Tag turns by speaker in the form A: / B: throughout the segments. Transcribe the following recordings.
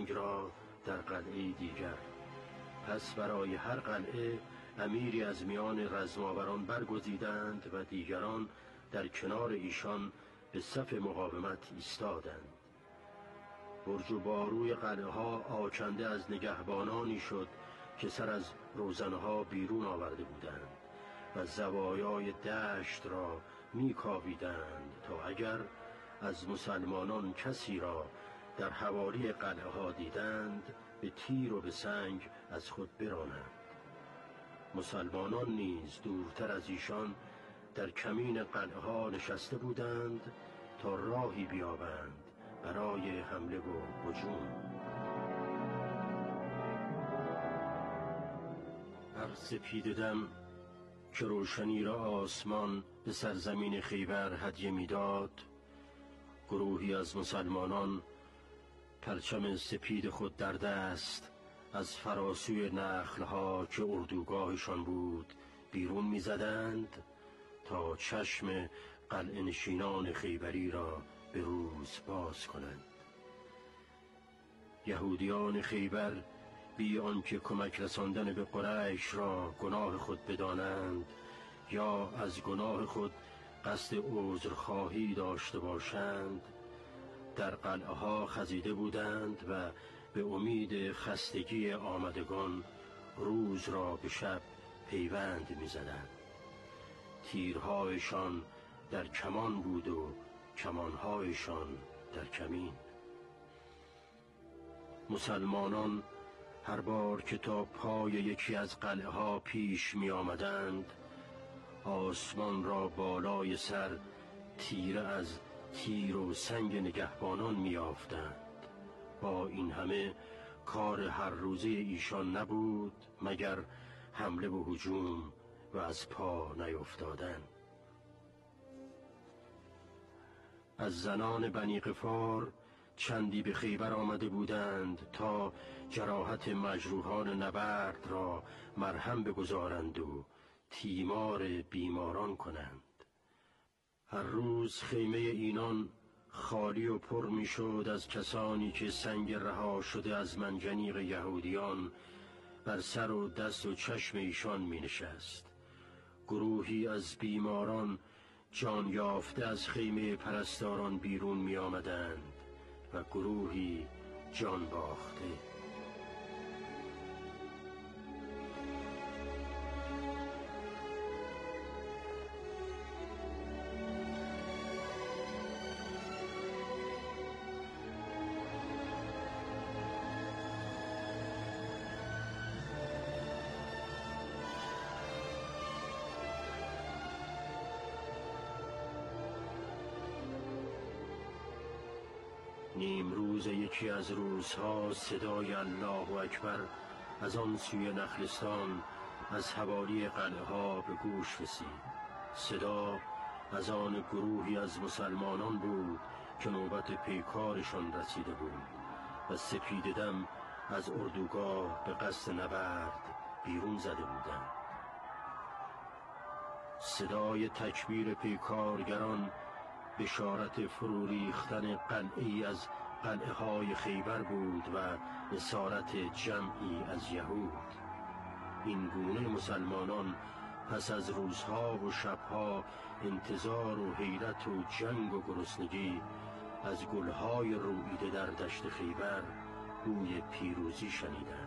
A: سنگ را در قلعه دیگر. پس برای هر قلعه امیری از میان رزماوران برگزیدند و دیگران در کنار ایشان به صف مقاومت ایستادند. برج و باروی قلعه ها آکنده از نگهبانانی شد که سر از روزنه ها بیرون آورده بودند و زوایای دشت را میکاویدند تا اگر از مسلمانان کسی را در حوالی قلعه ها دیدند به تیر و به سنگ از خود برانند. مسلمانان نیز دورتر از ایشان در کمین قلعه ها نشسته بودند تا راهی بیابند برای حمله و هجوم. هر سپیده دم که روشنی را آسمان به سرزمین خیبر هدیه میداد، گروهی از مسلمانان پرچم سپید خود در دست از فراسوی نخلها که اردوگاهشان بود بیرون میزدند تا چشم قلعه نشینان خیبری را به روز باز کنند. یهودیان خیبر بی آنکه کمک رساندن به قریش را گناه خود بدانند یا از گناه خود قصد عذرخواهی داشته باشند، در قلعه ها خزیده بودند و به امید خستگی آمدگان روز را به شب پیوند می‌زدند. تیرهایشان در کمان بود و کمانهایشان در کمین. مسلمانان هر بار که تا پای یکی از قلعه ها پیش می آمدند، آسمان را بالای سر تیره از تیر و سنگ نگهبانان می یافتند. با این همه کار هر روزه ایشان نبود مگر حمله و هجوم و از پا نیفتادن. از زنان بنی غفار چندی به خیبر آمده بودند تا جراحت مجروحان نبرد را مرهم بگذارند و تیمار بیماران کنند. هر روز خیمه اینان خالی و پر می شد از کسانی که سنگ رها شده از منجنیق یهودیان بر سر و دست و چشم ایشان می نشست. گروهی از بیماران جان یافته از خیمه پرستاران بیرون می آمدند و گروهی جان باخته. نیم روز یکی از روزها صدای الله اکبر از آن سوی نخلستان از حوالی قلعه ها به گوش رسید. صدا از آن گروهی از مسلمانان بود که نوبت پیکارشان رسیده بود و سپیده دم از اردوگاه به قصد نبرد بیرون زده بودند. صدای تکبیر پیکارگران بشارت فرو ریختن قلعه‌ای از قلعه های خیبر بود و اسارت جمعی از یهود. این گونه مسلمانان پس از روزها و شبها انتظار و حیرت و جنگ و گرسنگی از گلهای روییده در دشت خیبر بوی پیروزی شنیدند.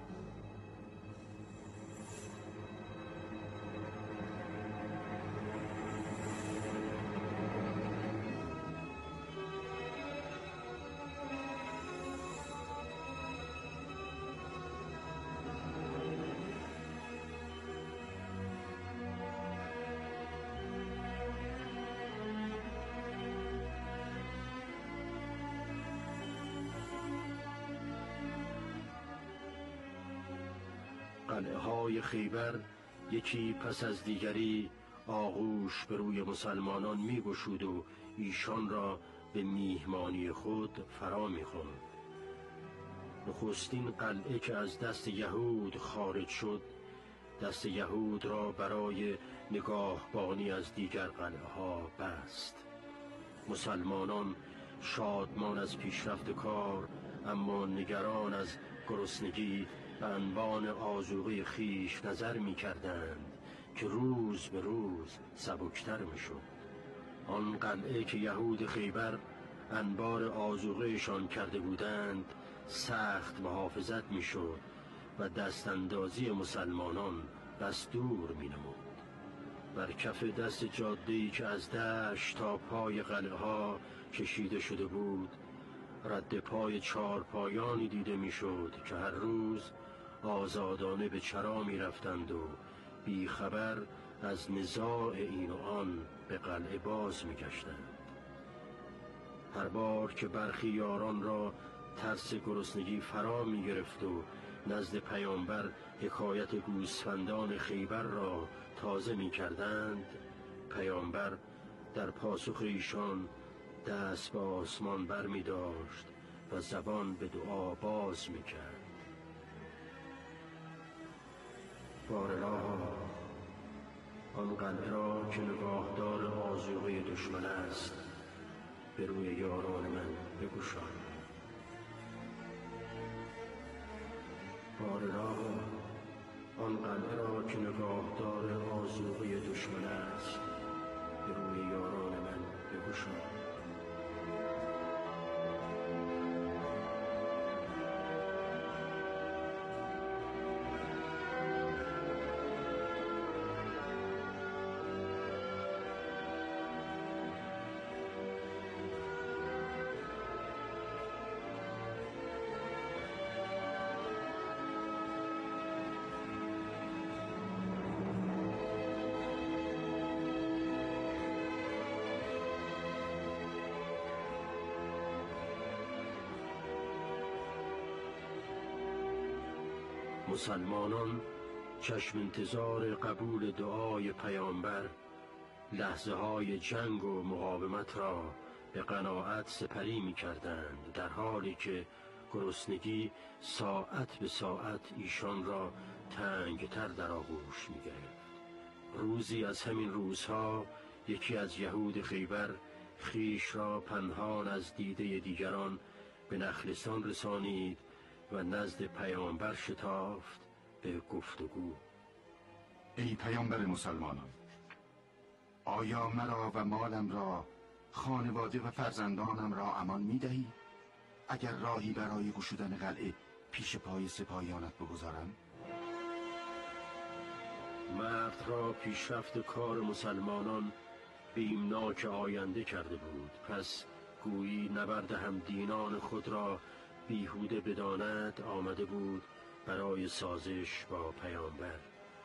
A: قلعه های خیبر یکی پس از دیگری آغوش به روی مسلمانان می گشود و ایشان را به میهمانی خود فرا می خواند. نخستین قلعه که از دست یهود خارج شد، دست یهود را برای نگاهبانی از دیگر قلعه ها بست. مسلمانان شادمان از پیشرفت کار اما نگران از گرسنگی به انبان آذوقه خویش نظر می کردند که روز به روز سبکتر می شد. آن قلعه که یهود خیبر انبار آذوقهشان کرده بودند سخت محافظت می شد و دستاندازی مسلمانان بس دور می نمود. بر کف دست جاده‌ای که از دشت تا پای قلعه ها کشیده شده بود رد پای چارپایانی دیده میشد که هر روز آزادانه به چرا می رفتند و بیخبر از نزاع این و آن به قلعه باز می گشتند. هر بار که برخی یاران را ترس گرسنگی فرا می گرفت و نزد پیامبر حکایت گوسفندان خیبر را تازه می کردند، پیامبر در پاسخ ایشان دست به آسمان بر می داشت و زبان به دعا باز می کرد. بارالله، آن قلعه را که نگاهدار آذوقه دشمن است به روی یاران من بگشای. بارالله، آن قلعه را که نگاهدار آذوقه دشمن است به روی یاران من بگشای. مسلمانان چشم انتظار قبول دعای پیامبر لحظه های جنگ و مقاومت را به قناعت سپری می کردند، در حالی که گرسنگی ساعت به ساعت ایشان را تنگتر در آغوش می گرفت. روزی از همین روزها یکی از یهود خیبر خویش را پنهان از دیده دیگران به نخلستان رسانید و نزد پیامبر شتافت به گفتگو.
B: ای پیامبر مسلمانان، آیا مرا و مالم را، خانواده و فرزندانم را امان می دهی اگر راهی برای گشودن قلعه پیش پای سپاهیانت بگذارم؟
A: مرد را پیشرفت کار مسلمانان بیمناک آینده کرده بود، پس گویی نبرد همدینان خود را بیهوده بداند آمده بود برای سازش با پیامبر.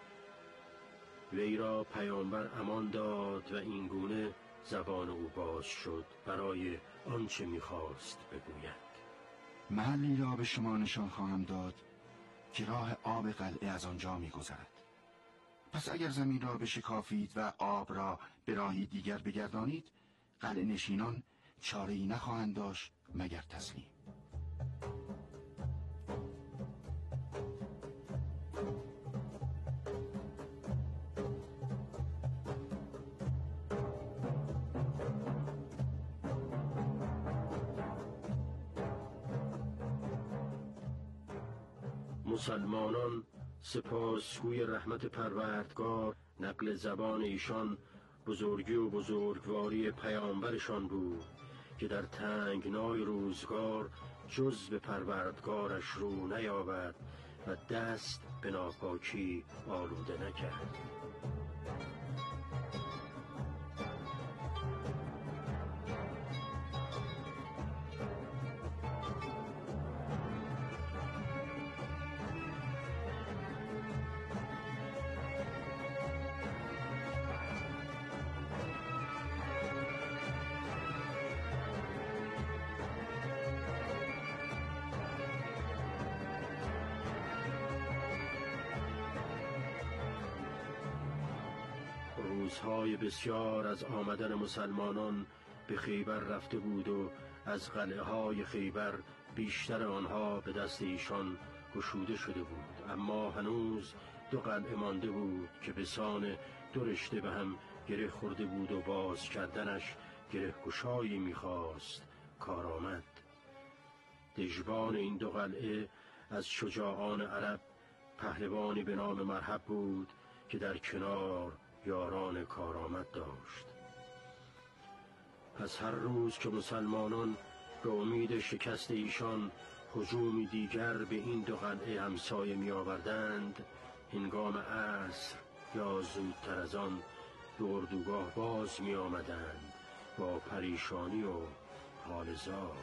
A: وی را پیامبر امان داد و این گونه زبان او باز شد برای آنچه می‌خواست بگوید.
B: محلی را به شما نشان خواهم داد که راه آب قلعه از آنجا می‌گذرد. پس اگر زمین را بشکافید و آب را به راهی دیگر بگردانید، قلعه نشینان چاره‌ای نخواهند داشت مگر تسلیم.
A: مسلمانان سپاسگوی رحمت پروردگار نقل زبان ایشان بزرگی و بزرگواری پیامبرشان بود که در تنگنای روزگار جز به پروردگارش رو نیاورد و دست به ناپاکی آلوده نکرد. روزهای بسیار از آمدن مسلمانان به خیبر رفته بود و از قلعه های خیبر بیشتر آنها به دست ایشان گشوده شده بود، اما هنوز 2 قلعه مانده بود که به سان 2 رشته به هم گره خورده بود و باز کردنش گره گشایی می‌خواست کارآمد. دژبان این دو قلعه از شجاعان عرب پهلوانی به نام مرحب بود که در کنار یاران کارآمد داشت. پس هر روز که مسلمانان به امید شکست ایشان هجومی دیگر به این دو قلعه همسایه می آوردند، هنگام عصر یا زودتر از آن به اردوگاه باز می آمدند با پریشانی و حال زار.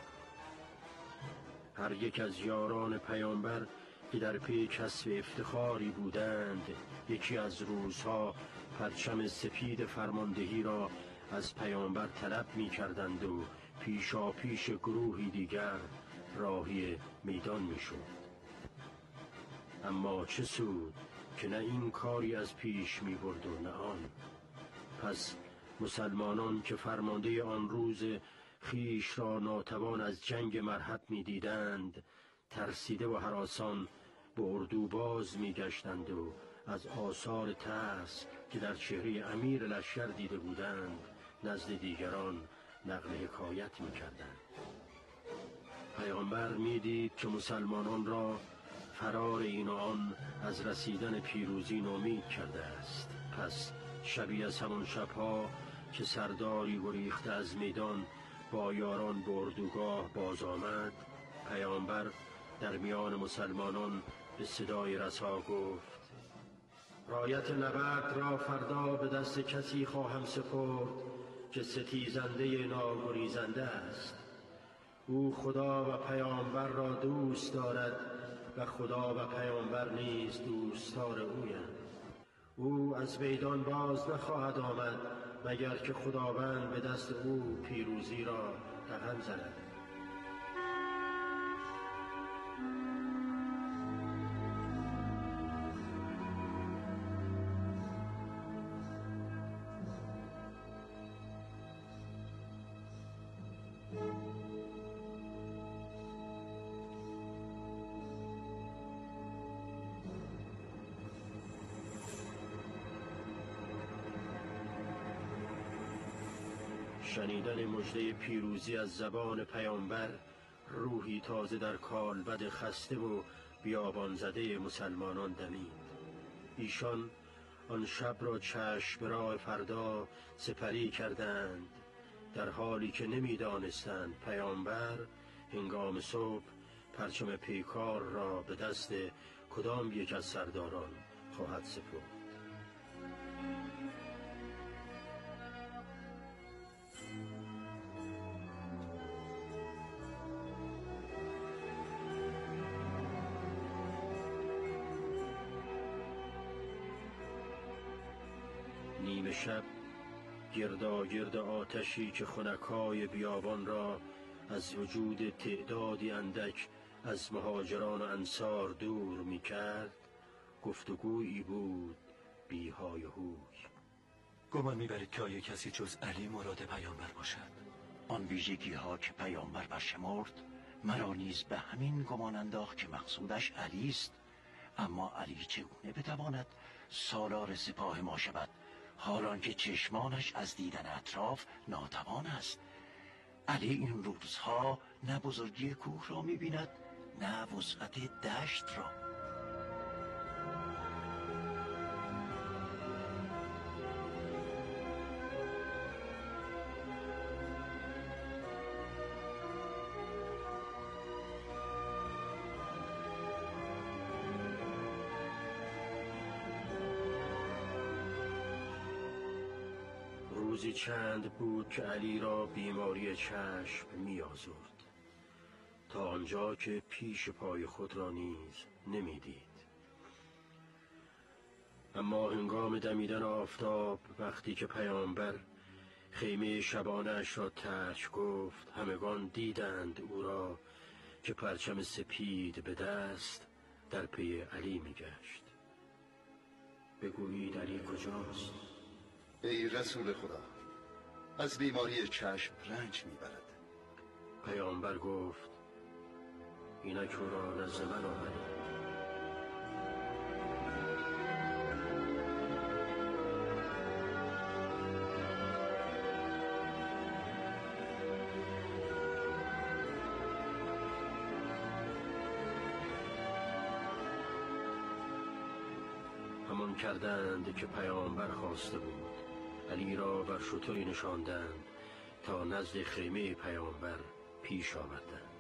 A: هر یک از یاران پیامبر که در پی کسب افتخاری بودند، یکی از روزها پرچم سپید فرماندهی را از پیامبر طلب می کردند و پیشا پیش گروهی دیگر راهی میدان می شد. اما چه سود که نه این کاری از پیش می برد و نه آن. پس مسلمانان که فرمانده آن روز خیش را ناتوان از جنگ مرحب می دیدند، ترسیده و هراسان به اردو باز می گشتند و از آثار ترس که در چهره امیر لشکر دیده بودند نزد دیگران نقل حکایت می کردند. پیامبر می دید که مسلمانان را فرار این و آن از رسیدن پیروزی نومید کرده است. پس شبی از همان شبها که سرداری گریخته از میدان با یاران به اردوگاه باز آمد، پیامبر در میان مسلمانان به صدای رسا گفت: رایت نبرد را فردا به دست کسی خواهم سپرد که ستیزنده ناگریزنده است. او خدا و پیامبر را دوست دارد و خدا و پیامبر نیز دوستدار اویند. او از میدان باز نخواهد آمد مگر که خداوند به دست او پیروزی را رقم زند. شنیدن مژده پیروزی از زبان پیامبر روحی تازه در کالبد خسته و بیابان زده مسلمانان دمید. ایشان آن شب را چشم به راه فردا سپری کردند، در حالی که نمی‌دانستند پیامبر هنگام صبح پرچم پیکار را به دست کدام یک از سرداران خواهد سپرد. نیمه شب گرداگرد آتشی که خنکای بیابان را از وجود تعدادی اندک از مهاجران و انصار دور می کرد، گفتگویی بود بیهای هوی.
C: گمان میبرید که آیا کسی جز علی مراد پیامبر باشد؟
D: آن ویژگی ها که پیامبر برشمرد مرا نیز به همین گمان انداخت که مقصودش علی است. اما علی چگونه بتواند سالار سپاه ما شود حالان که چشمانش از دیدن اطراف ناتوان است؟ علی این روزها نه بزرگی کوه را می‌بیند نه وسعت دشت را.
A: روزی چند بود که علی را بیماری چشم می آزرد، تا آنجا که پیش پای خود را نیز نمی دید. اما هنگام دمیدن آفتاب، وقتی که پیامبر خیمه شبانش را ترک گفت، همگان دیدند او را که پرچم سپید به دست در پی علی می گشت. بگویید علی کجاست؟
B: ای رسول خدا، از بیماری چشم رنج میبرد.
A: پیامبر گفت: اینک او را نزد من آورید. کردند که پیامبر خواسته بود. علی را بر شتری نشاندند تا نزد خیمه پیامبر پیش آوردند.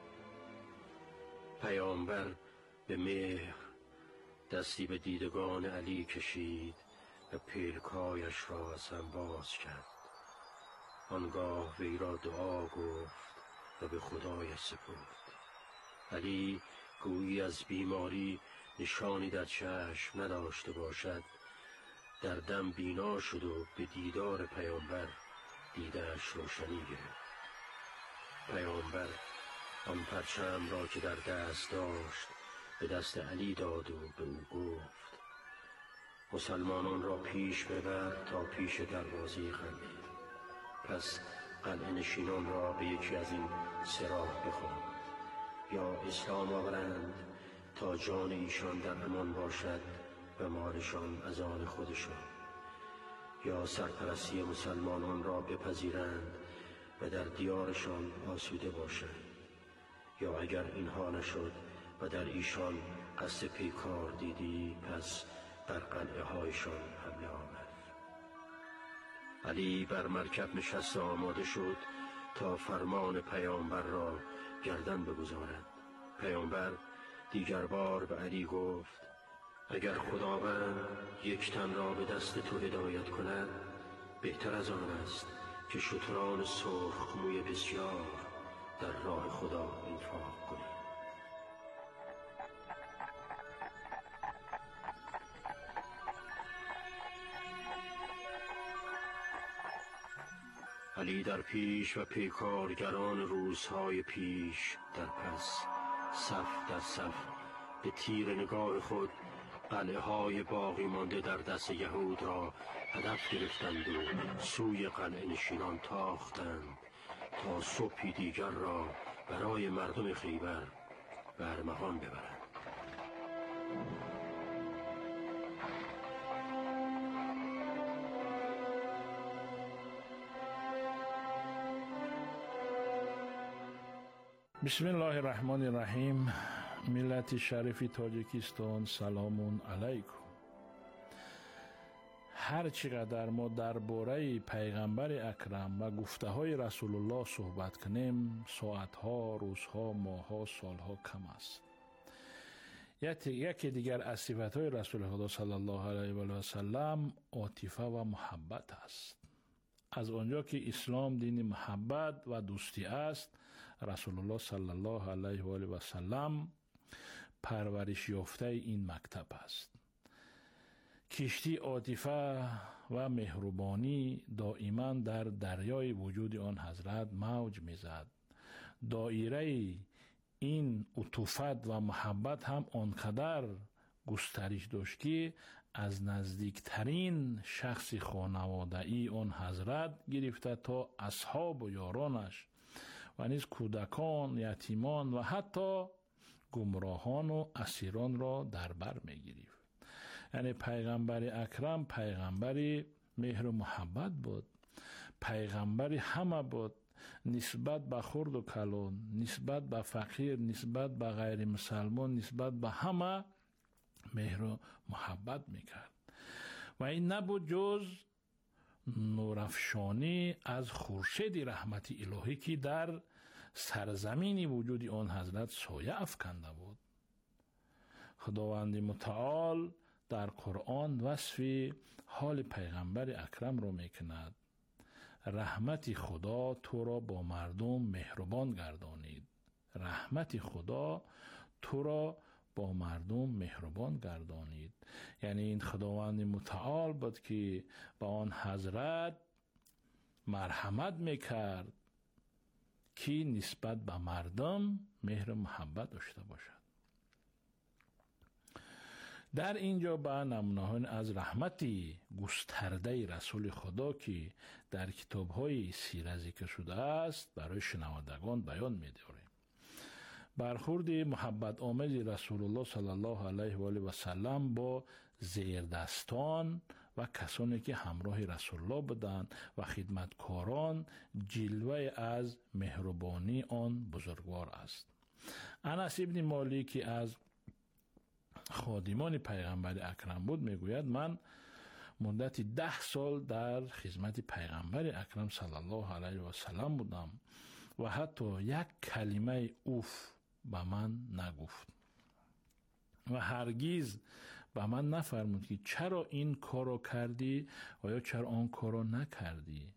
A: پیامبر به مهر دستی به دیدگان علی کشید و پلکایش را از هم باز کرد. آنگاه وی را دعا گفت و به خدایش سپرد. علی گویی از بیماری نشانی در چشم نداشته باشد، در دم بینا شد و به دیدار پیامبر دیده‌اش روشنی گرفت. پیامبر آن پرچم را که در دست داشت به دست علی داد و به او گفت: مسلمانان را پیش ببر تا پیش دروازه قلعه. پس قلعه نشینان را به یکی از این سه راه بخوان: یا اسلام آورند تا جان ایشان در امان باشد و مالشان از آن خودشان، یا سرپرستی مسلمانان را بپذیرند و در دیارشان آسوده باشند، یا اگر اینها نشد و در ایشان قصد پیکار دیدی پس بر قلعه هایشان حمله آور. علی بر مرکب نشست و آماده شد تا فرمان پیامبر را گردن بگذارد. پیامبر دیگر بار به علی گفت: اگر خداوند یک تن را به دست تو هدایت کند، بهتر از آن است که شتران سرخ موی بسیار در راه خدا انفاق کنی. علی در پیش و پیکارگران روزهای پیش در پس، صف در صف، به تیر نگاه خود قلعه های باقی مانده در دست یهود را هدف گرفتند و سوی قلعه نشینان تاختند تا صبحی دیگر را برای مردم خیبر به ارمغان ببرند.
E: بسم الله الرحمن الرحیم. ملت شریف تاجیکستان، سلام علیکم. هر چقدر ما درباره پیغمبر اکرم و گفته های رسول الله صحبت کنیم، ساعتها، روزها، ماهها، سالها کم است. یکی دیگر از صفات رسول خدا صلی الله علیه و سلم عاطفه و محبت است. از آنجا که اسلام دین محبت و دوستی است، رسول الله صلی الله علیه و سلم پرورش یافته این مکتب است. کشتی عاطفه و مهربانی دائما در دریای وجود آن حضرت موج میزد. دایره این عطوفت و محبت هم آنقدر گسترش داشت که از نزدیکترین شخص خانواده‌ای آن حضرت گرفته تا اصحاب و یارانش و نیز کودکان، یتیمان و حتی گمراهان و اسیران را در بر می گرفت. یعنی پیغمبر اکرم پیغمبر مهر و محبت بود، پیغمبر همه بود. نسبت به خرد و کلان، نسبت به فقیر، نسبت به غیر مسلمان، نسبت به همه مهر و محبت میکرد و این نبود جز نورافشانی از خورشید رحمت الهی که در سرزمین وجود آن حضرت سایه افکنده بود. خداوند متعال در قرآن وصف حال پیغمبر اکرم را میکند: رحمت خدا تو را با مردم مهربان گردانید. رحمت خدا تو را با مردم مهربان گردانید. یعنی این خداوند متعال بود که با آن حضرت مرحمت میکرد که نسبت به مردم مهر و محبت داشته باشد. در اینجا به نمونه‌های از رحمتی گسترده رسول خدا که در کتاب‌های سیره ذکر شده است برای شنوندگان بیان می‌داریم. برخورد محبت آمیز رسول الله صلی الله علیه و آله و سلم با زیردستان و کسانی که همراه رسول الله بودند و خدمتکاران جلوه از مهربانی آن بزرگوار است. انس ابن مالک از خادمان پیغمبر اکرم بود میگوید من مدت 10 سال در خدمت پیغمبر اکرم صلی الله علیه و سلم بودم و حتی یک کلمه اوف به من نگفت و هرگز به من نفرمود که چرا این کارو کردی و یا چرا آن کارو نکردی.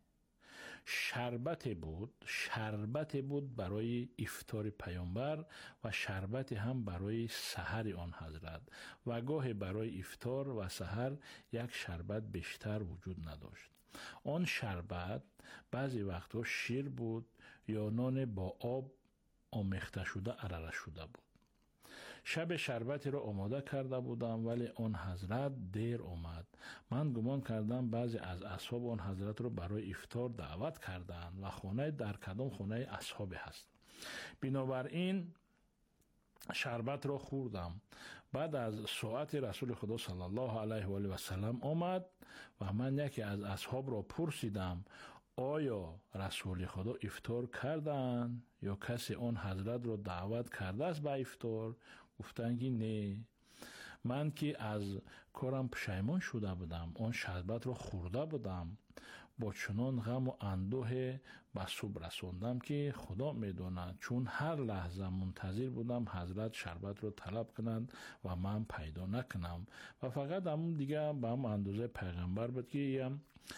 E: شربت بود برای افطار پیامبر و شربت هم برای سحر آن حضرت و گاه برای افطار و سحر یک شربت بیشتر وجود نداشت. آن شربت بعضی وقتا شیر بود یا نان با آب آمیخته شده عراره شده بود. شب شربتی را آماده کرده بودم ولی آن حضرت دیر آمد. من گمان کردم بعضی از اصحاب آن حضرت را برای افطار دعوت کردند و خانه در کدام خانه اصحاب هست. بنابراین شربت را خوردم. بعد از ساعت رسول خدا صلی الله علیه و آله و سلم آمد و من یکی از اصحاب را پرسیدم آیا رسول خدا افطار کردند یا کسی آن حضرت را دعوت کرده است به افطار؟ گفتند که نه. من که از کارم پشیمان شده بودم، آن شربت را خورده بودم، با چنان غم و اندوه به صبح رسوندم که خدا میداند، چون هر لحظه منتظر بودم حضرت شربت را طلب کنند و من پیدا نکنم و فقط همون دیگه به هم اندازه پیغمبر بود که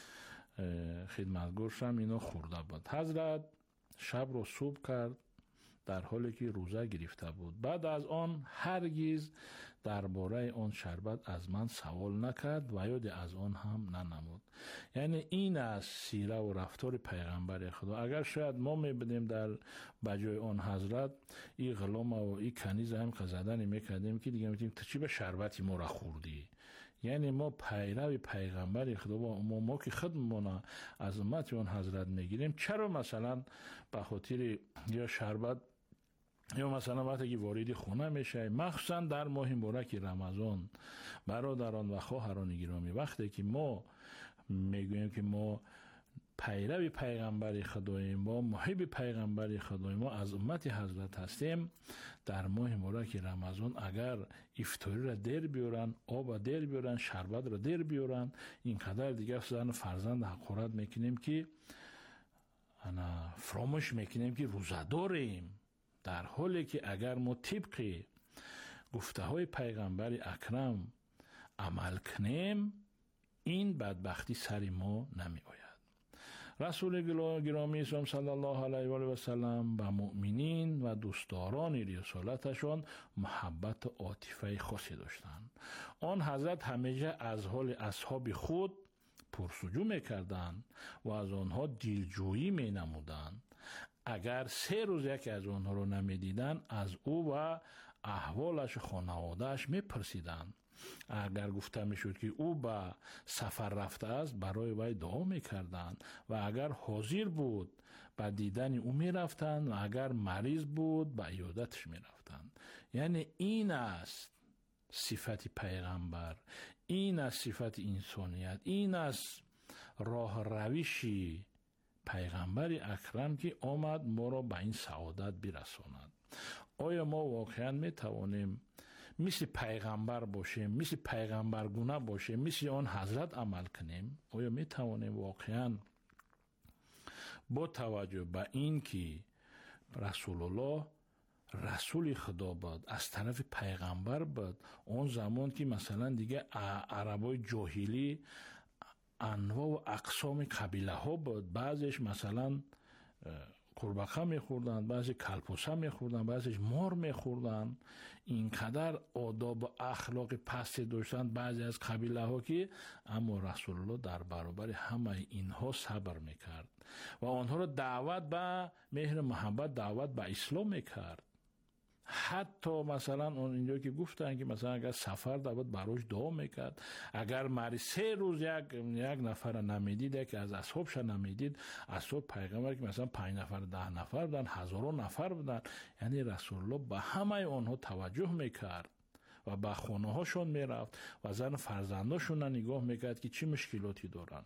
E: خدمتگارشم اینو خورده بود. حضرت شب رو صبح کرد در حالی که روزه گرفته بود. بعد از آن هرگز درباره آن شربت از من سوال نکرد و یاد از آن هم ننمود. یعنی این از سیره و رفتار پیغمبر خدا. اگر شاید ما میبینیم در بجای آن حضرت این غلام و این کنیز هم زدن میکردیم که دیگه میتونیم تو چی به شربتی ما را خوردی؟ یعنی ما پیرو پیغمبر خدا و ما که خودمون از امت اون حضرت میگیریم، چرا مثلا به خاطر یا شربت یا مثلا وقتی که وارد خونه میشه، مخصوصا در ماه مبارک رمضان، برادران و خواهران گرامی، وقتی که ما میگوییم که ما پیرو پیغمبر خداییم، ما محب پیغمبر خداییم، ما از امت حضرت هستیم، در ماه مبارک رمضان اگر افطاری را دیر بیارن، آب را دیر بیارن، شربت را دیر بیارن، اینقدر دیگه زن فرزند حقارت میکنیم که فراموش میکنیم که روزه داریم، در حالی که اگر ما طبق گفته های پیغمبر اکرم عمل کنیم این بدبختی سر ما نمی آید. رسول گرامی اسلام صلی الله علیه و آله و سلم به مؤمنین و دوستداران رسالتشان محبت و عاطفه خاصی داشتند. آن حضرت همیشه از حال اصحاب خود پرسجو میکردند و از آنها دلجویی می نمودند. اگر 3 روز یکی از آنها رو نمیدیدند از او و احوالش و خانوادهش میپرسیدند. اگر گفته میشد که او به سفر رفته است برای وی دعا میکردند و اگر حاضر بود به دیدن او میرفتند و اگر مریض بود به عیادتش میرفتند. یعنی این است صفت پیغمبر، این است صفت انسانیت، این است راه روشی پیغمبر اکرم که آمد ما را به این سعادت برساند. آیا ما واقعا می توانیم مثل پیغمبر باشیم، مثل پیغمبرگونه باشیم، مثل آن حضرت عمل کنیم؟ آیا می توانیم واقعا با توجه به این که رسول الله رسول خدا بود، از طرف پیغمبر بود، اون زمان که مثلا دیگه عربای جاهلی انواع و اقسام قبیله ها بود، بعضیش مثلا قرباقه میخوردن، بعضی کلپوسه میخوردن، بعضیش مار میخوردن، اینقدر آداب و اخلاق پستی داشتن بعضی از قبیله ها که اما رسول الله در برابر همه اینها صبر میکرد و آنها را دعوت به مهر محبت، دعوت به اسلام میکرد. حتی مثلا اون اینجا که گفتن که مثلا اگر سفر دعوت براش دعا میکرد، اگر مری 3 روز یک نفر نمیدید، که از اصحابش نمیدید، اصحاب پیغمبر که مثلا 5 نفر 10 نفر بودن، هزاران نفر بودن، یعنی رسول الله به همه آنها توجه میکرد و به خانه هاشون میرفت و زن فرزنداشون نگاه میکرد که چی مشکلاتی دارن.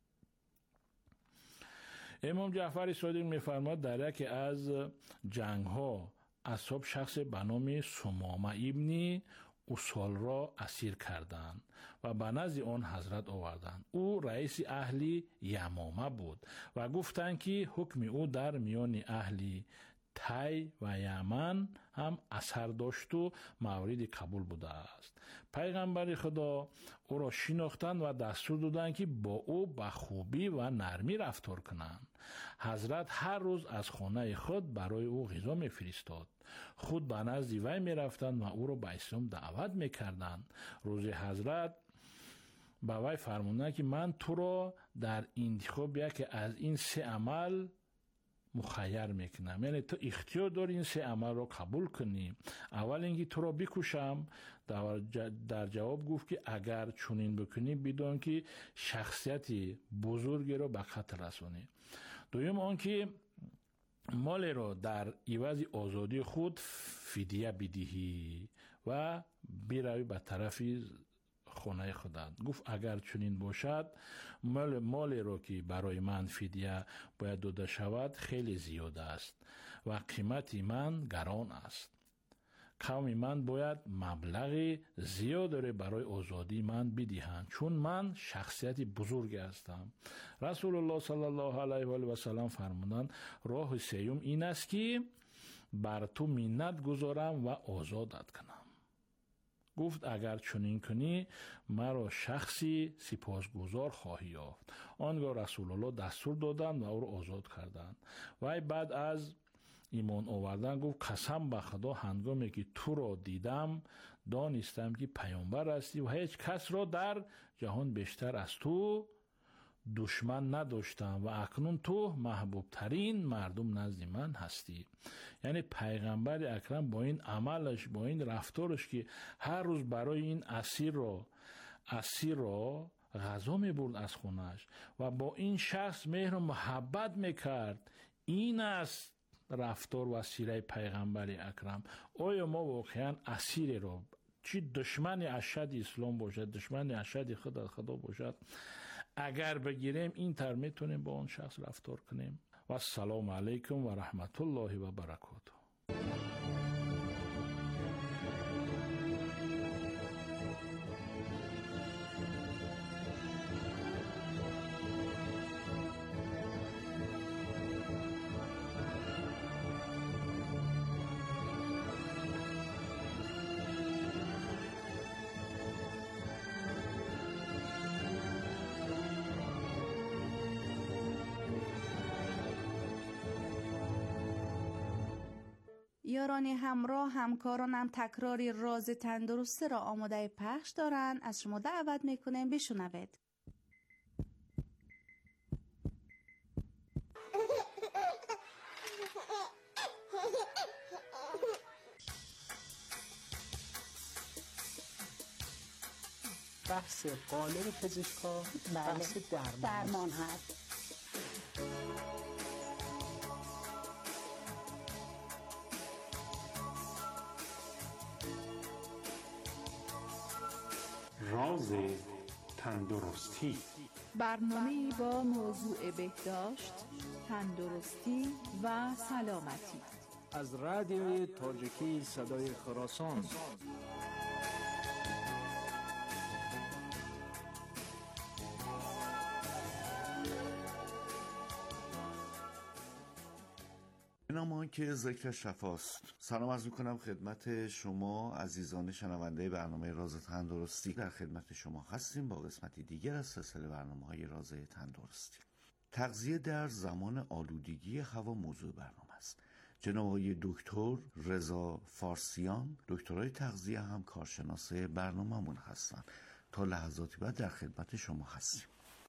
E: امام جعفر صادق میفرماد در یکی از جنگ ها اصحاب شخص به نام سمامه ابن اصول را اسیر کردند و به نزد آن حضرت آوردند. او رئیس اهل یمامه بود و گفتند که حکم او در میان اهل تی و یمن هم اثر داشت و مورد قبول بوده است. پیغمبر خدا او را شناختند و دستور دادند که با او به خوبی و نرمی رفتار کنند. حضرت هر روز از خانه خود برای او غذا می‌فرستاد. خود به نزد وی می‌رفتند و او را به اسلام دعوت می‌کردند. روزی حضرت به وی فرمودند که من تو را در انتخاب یکی از این 3 عمل مخیر میکنم، یعنی تو اختیار داری این 3 عمل رو قبول کنی. اول اینکه تو رو بکشم. در جواب گفت که اگر چنین بکنی بدون که شخصیت بزرگی رو به قتل رسونی. دوم آنکه مال رو در عوض آزادی خود فدیه بدهی و بروی به طرف خانه خودت. گفت اگر چنین باشد مال را که برای من فدیه باید داده شود خیلی زیاد است و قیمت من گران است. قوم من باید مبلغ زیاد برای آزادی من بدهند، چون من شخصیت بزرگ هستم. رسول الله صلی الله علیه و آله و سلم فرمودند راه 3 این است که بر تو منت گذارم و آزادت کنم. گفت اگر چنین کنی مرا شخصی سپاسگزار خواهی یافت. آنگاه رسول الله دستور دادند و او را آزاد کردند. و بعد از ایمان آوردن گفت قسم به خدا هنگامی که تو را دیدم دانستم که پیامبر هستی و هیچ کس را در جهان بیشتر از تو دشمن نداشتم و اکنون تو محبوب ترین مردم نزد من هستی. یعنی پیغمبر اکرم با این عملش، با این رفتارش که هر روز برای این اسیر را غذا می برد از خونش و با این شخص مهر و محبت میکرد، این است رفتار و سیره پیغمبر اکرم. آیا ما واقعا اسیر را، چی دشمن اشد اسلام باشد، دشمن اشد خدا باشد، اگر بگیریم این طور میتونیم با اون شخص رفتار کنیم؟ و السلام علیکم و رحمت الله و برکاته.
F: یاران همراه، همکارانم تکراری راز تندرستی را آماده پخش دارند. از شما دعوت میکنیم بشنوید.
G: بحث قالب پزشکا، بحث درمان هست.
H: راز تندرستی،
I: برنامه با موضوع بهداشت، تندرستی و سلامتی
G: از رادیوی تاجیکی صدای خراسان.
B: نام که ذکر شفاست. سلام عرض میکنم خدمت شما عزیزان شنونده برنامه راز تندرستی. در خدمت شما هستیم با قسمتی دیگر از سلسله برنامه‌های راز تندرستی. تغذیه در زمان آلودگی هوا موضوع برنامه است. جناب آقای دکتر رضا فارسیان، دکترای تغذیه، هم کارشناس برنامه‌مون هستن. تا لحظاتی بعد در خدمت شما هستیم.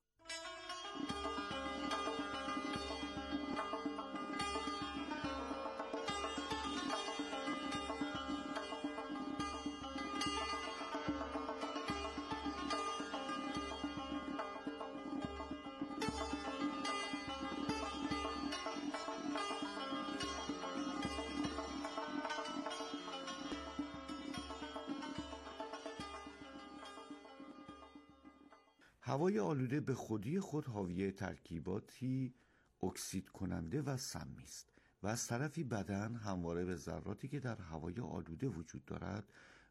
B: هوای آلوده به خودی خود حاوی ترکیباتی اکسید کننده و سمی است و از طرفی بدن همواره به ذراتی که در هوای آلوده وجود دارد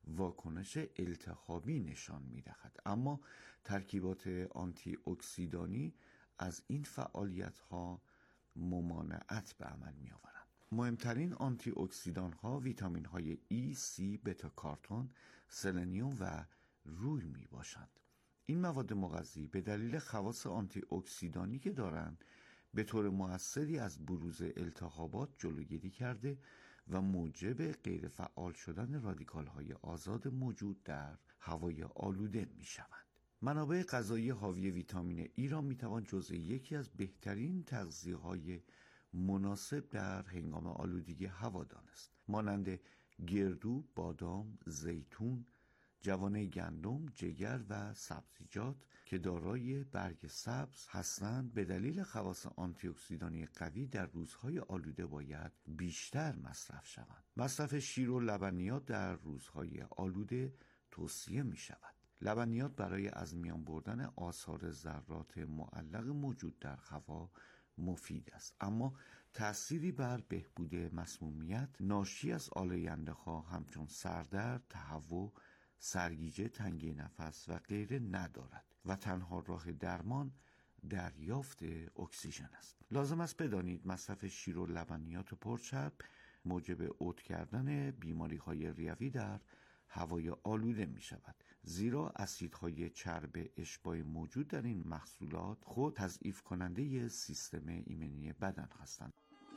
J: واکنش التهابی نشان می‌دهد، اما ترکیبات آنتی اکسیدانی از این فعالیت‌ها ممانعت به عمل می‌آورند. مهمترین آنتی اکسیدان ها ویتامین های ای، سی، بتا کارتون، سلنیوم و روی می باشند. این مواد مغذی به دلیل خواص آنتی اکسیدانی که دارند به طور مؤثری از بروز التهابات جلوگیری کرده و موجب غیر فعال شدن رادیکال های آزاد موجود در هوای آلوده می شوند. منابع غذایی حاوی ویتامین ای را می توان جزء یکی از بهترین تغذیه‌های مناسب در هنگام آلودگی هوا دانست، مانند گردو، بادام، زیتون، جوانه گندم، جگر و سبزیجات که دارای برگ سبز هستند. به دلیل خواص آنتی اکسیدانی قوی در روزهای آلوده باید بیشتر مصرف شوند. مصرف شیر و لبنیات در روزهای آلوده توصیه می شود. لبنیات برای از میان بردن آثار ذرات معلق موجود در هوا مفید است، اما تأثیری بر بهبود مسمومیت ناشی از آلاینده‌ها همچون سردرد، تهوع، سرگیجه، تنگی نفس و غیره ندارد و تنها راه درمان دریافت اکسیژن است. لازم است بدانید مصرف شیر و لبنیات پرچرب موجب عود کردن بیماری‌های ریوی در هوای آلوده می شود، زیرا اسیدهای چرب اشباع موجود در این محصولات خود تضعیف کننده سیستم ایمنی بدن هستند.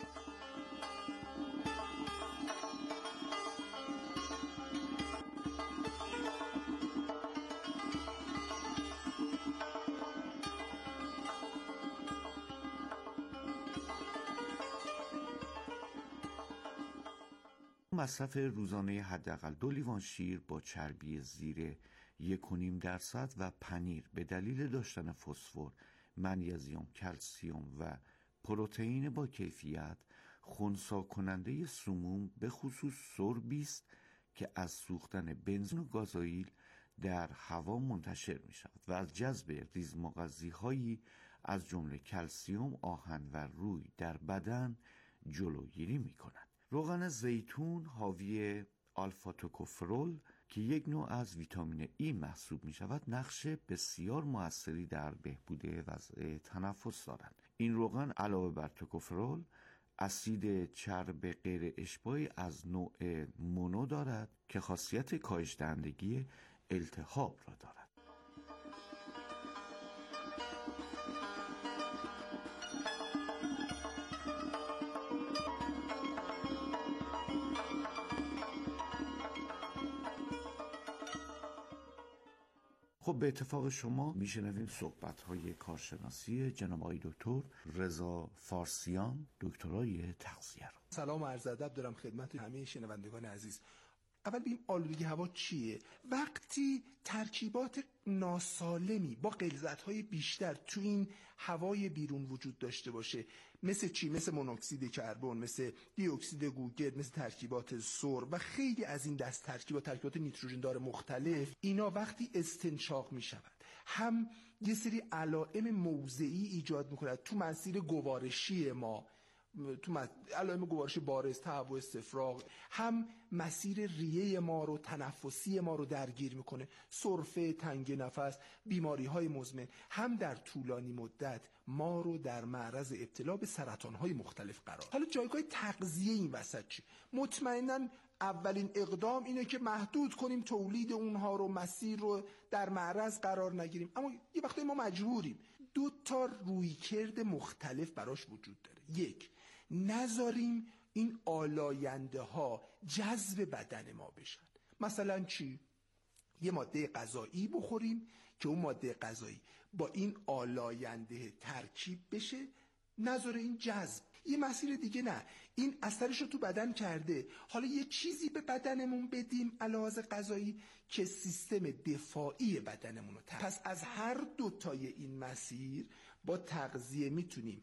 J: مصرف روزانه حداقل 2 لیوان شیر با چربی زیر 1.5% و پنیر به دلیل داشتن فسفر، منیزیم، کلسیم و پروتئین با کیفیت خنثی کننده سموم به خصوص سربی است که از سوختن بنزین و گازوئیل در هوا منتشر می شود و از جذب ریزمغذی‌هایی از جمله کلسیم، آهن و روی در بدن جلوگیری می کند. روغن زیتون حاوی آلفا توکوفرول که یک نوع از ویتامین ای محسوب می شود نقش بسیار موثری در بهبود وضع تنفس دارد. این روغن علاوه بر توکوفرول اسید چرب غیر اشباعی از نوع مونو دارد که خاصیت کاهش دهندگی التهاب را دارد. خب به اتفاق شما میشنویم صحبت‌های کارشناسی جناب آقای دکتر رضا فارسیان، دکترای تغذیه را.
K: سلام و عرض ادب دارم خدمت همه شنوندگان عزیز. اول ببین آلودگی هوا چیه؟ وقتی ترکیبات ناسالمی با غلظت‌های بیشتر تو این هوای بیرون وجود داشته باشه، مثل چی؟ مثل مونوکسید کربن، مثل دی اکسید گوگرد، مثل ترکیبات سرب و خیلی از این دست ترکیبات نیتروژن دار مختلف، اینا وقتی استنشاق می شود هم یه سری علائم موضعی ایجاد می‌کند تو مسیر گوارشی ما، تو علائم گوارش بارز، تهوع، استفراغ، هم مسیر ریه ما رو، تنفسی ما رو درگیر میکنه، سرفه، تنگی نفس، بیماری‌های مزمن، هم در طولانی مدت ما رو در معرض ابتلا به سرطان‌های مختلف قرار. حالا جایگاه تغذیه این وسط چی؟ مطمئناً اولین اقدام اینه که محدود کنیم تولید اونها رو، مسیر رو در معرض قرار نگیریم، اما یه وقتی ما مجبوریم. 2 تا رویکرد مختلف براش وجود داره. 1، نذاریم این آلاینده ها جذب بدن ما بشن. مثلا چی؟ یه ماده غذایی بخوریم که اون ماده غذایی با این آلاینده ترکیب بشه، نذاره این جذب. یه مسیر دیگه نه، این اثرش رو تو بدن کرده، حالا یه چیزی به بدنمون بدیم علاوه غذایی که سیستم دفاعی بدنمون رو پس از هر 2 تای این مسیر با تغذیه میتونیم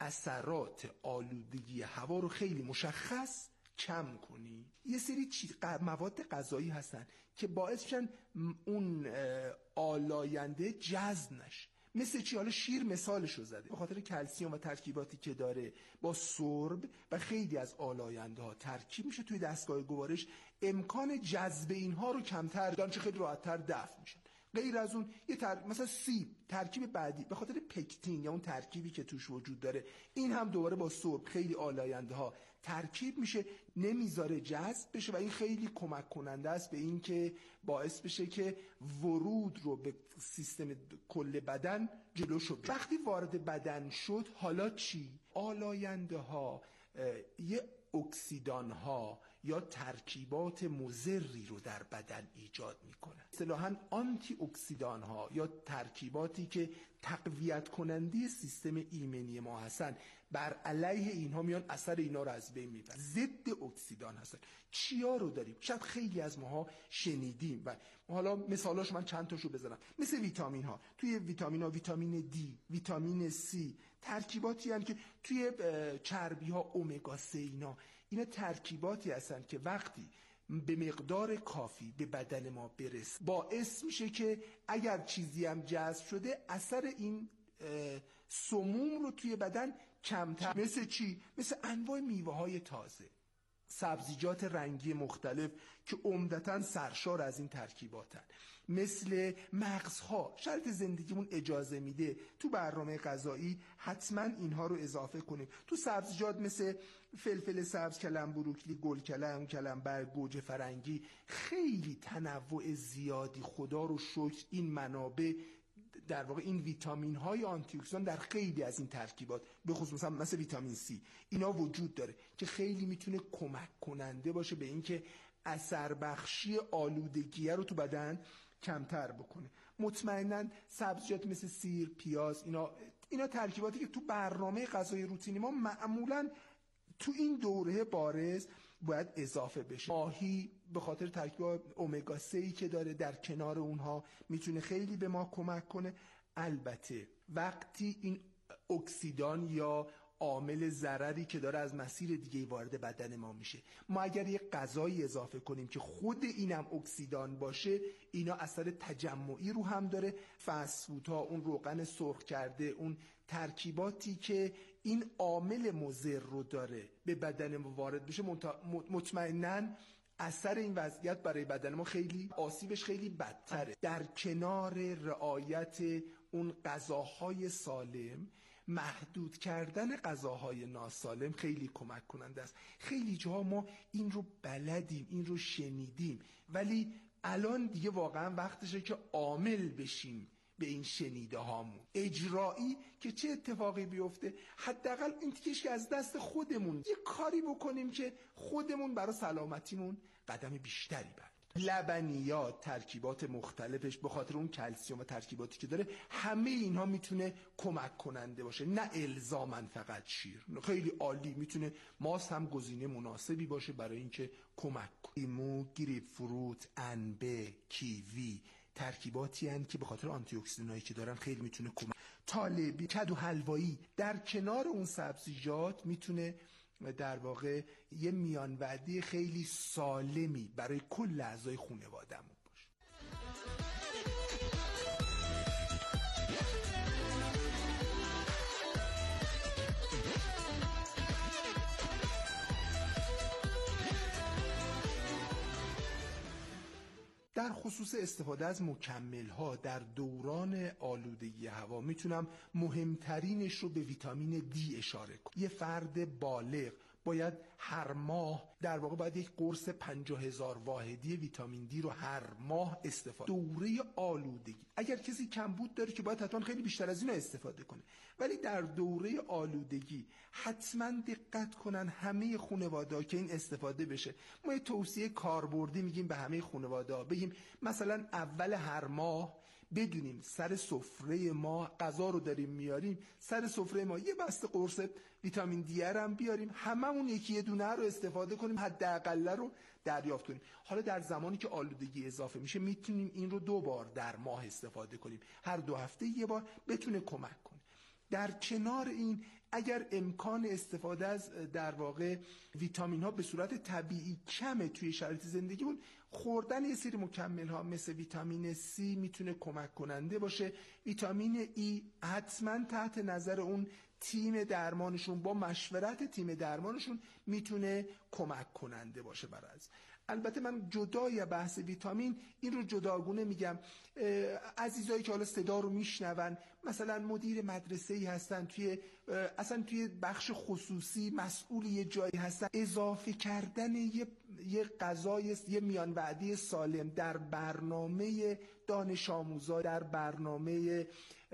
K: اثرات آلودگی هوا رو خیلی مشخص کم کنی. یه سری مواد غذایی هستن که باعث میشن اون آلاینده جذب نشه. مثل چی؟ حالا شیر مثالش رو زده. به خاطر کلسیم و ترکیباتی که داره با سرب و خیلی از آلاینده ها ترکیب میشه توی دستگاه گوارش، امکان جذب اینها رو کمتر دارن، چه خیلی راحت‌تر دفع میشن. غیر از اون مثلا سیب ترکیب بعدی به خاطر پکتین یا اون ترکیبی که توش وجود داره، این هم دوباره با سرب خیلی آلاینده ها ترکیب میشه، نمیذاره جذب بشه و این خیلی کمک کننده است به این که باعث بشه که ورود رو به سیستم کل بدن جلوش بگیره. وقتی وارد بدن شد حالا چی؟ آلاینده ها یه اکسیدان ها یا ترکیبات مضری رو در بدن ایجاد میکنن. اصطلاحاً آنتی اکسیدان ها یا ترکیباتی که تقویت کننده سیستم ایمنی ما هستن، بر علیه اینها میان اثر اینا رو از بین میبرن. ضد اکسیدان هستن. چیا رو داریم؟ شاید خیلی از ماها شنیدیم و حالا مثالاش من چند تاشو بزنم. مثل ویتامین ها، توی ویتامین ها ویتامین دی، ویتامین سی، ترکیباتی هستن که توی چربی ها امگا 3 اینا ترکیباتی هستن که وقتی به مقدار کافی به بدن ما برسه باعث میشه که اگر چیزی هم جذب شده اثر این سموم رو توی بدن کمتر. مثل چی؟ مثل انواع میوه های تازه، سبزیجات رنگی مختلف که عمدتاً سرشار از این ترکیباتن. مثل مغزها، شرط زندگیمون اجازه میده تو برنامه غذایی حتما اینها رو اضافه کنیم. تو سبزیجات مثل فلفل سبز، کلم بروکلی، گلکلم، کلمبر، گوجه فرنگی، خیلی تنوع زیادی، خدا رو شکر این منابع در واقع این ویتامین های آنتی اکسیدان در خیلی از این ترکیبات به خصوص مثل ویتامین سی اینا وجود داره که خیلی میتونه کمک کننده باشه به اینکه اثر بخشی آلودگی رو تو بدن کمتر بکنه. مطمئناً سبزیجات مثل سیر، پیاز، اینا ترکیباتی که تو برنامه غذایی روتینی ما معمولاً تو این دوره بارز باید اضافه بشه. ماهی به خاطر ترکیب امگا 3 که داره در کنار اونها میتونه خیلی به ما کمک کنه. البته وقتی این اکسیدان یا عامل ضرری که داره از مسیر دیگه وارد بدن ما میشه، ما اگر یک غذایی اضافه کنیم که خود اینم اکسیدان باشه، اینا اثر تجمعی رو هم داره. فست فودها، اون روغن سرخ کرده، اون ترکیباتی که این عامل مضر رو داره به بدن ما وارد بشه، مطمئناً اثر این وضعیت برای بدن ما خیلی آسیبش خیلی بدتره. در کنار رعایت اون غذاهای سالم، محدود کردن غذاهای ناسالم خیلی کمک کننده است. خیلی جاها ما این رو بلدیم، این رو شنیدیم، ولی الان دیگه واقعا وقتشه که عامل بشیم به این شنیده هامون. اجرایی که چه اتفاقی بیفته، حداقل این تیکش که از دست خودمون یه کاری بکنیم که خودمون برای سلامتیمون قدم بیشتری برداریم. لبنیات، ترکیبات مختلفش به خاطر اون کلسیم و ترکیباتی که داره، همه اینها میتونه کمک کننده باشه، نه الزاماً فقط شیر. خیلی عالی میتونه ماست هم گزینه مناسبی باشه برای اینکه کمک کنه. لیمو، گریپ فروت، انبه، کیوی ترکیباتی هستند که به خاطر آنتی اکسیدانایی که دارن خیلی میتونه کمک. طالبی، کدو حلوایی در کنار اون سبزیجات میتونه در واقع یه میان وعده خیلی سالمی برای کل اعضای خانواده‌مون باشه. در خصوص استفاده از مکمل‌ها در دوران آلودگی هوا میتونم مهمترینش رو به ویتامین دی اشاره کنم. یه فرد بالغ باید هر ماه در واقع باید یک قرص 50,000 واحدی ویتامین دی رو هر ماه استفاده. دوره آلودگی اگر کسی کمبود داره که باید حتما خیلی بیشتر از این استفاده کنه، ولی در دوره آلودگی حتما دقت کنن همه خانواده‌ها که این استفاده بشه. ما یه توصیه کاربردی میگیم به همه خانواده‌ها، بگیم مثلا اول هر ماه بدونیم سر سفره ما غذا رو داریم میاریم، سر سفره ما یه بسته قرص ویتامین دی هم بیاریم، هممون یکی دونه رو استفاده کنیم، حداقل رو دریافت کنیم. حالا در زمانی که آلودگی اضافه میشه میتونیم این رو 2 بار در ماه استفاده کنیم، هر 2 هفته یه بار، بتونه کمک کنه. در کنار این اگر امکان استفاده از در واقع ویتامین ها به صورت طبیعی کمه توی شرایط زندگیمون، خوردن یه سری مکمل ها مثل ویتامین C میتونه کمک کننده باشه. ویتامین E حتما تحت نظر اون تیم درمانشون، با مشورت تیم درمانشون میتونه کمک کننده باشه برای. البته من جدای بحث ویتامین این رو جداگونه میگم. عزیزایی که حالا صدا رو میشنون، مثلا مدیر مدرسه‌ای هستن، اصلا توی بخش خصوصی مسئول یه جایی هستن، اضافه کردن یه غذای یه میان وعده سالم در برنامه دانش آموزا، در برنامه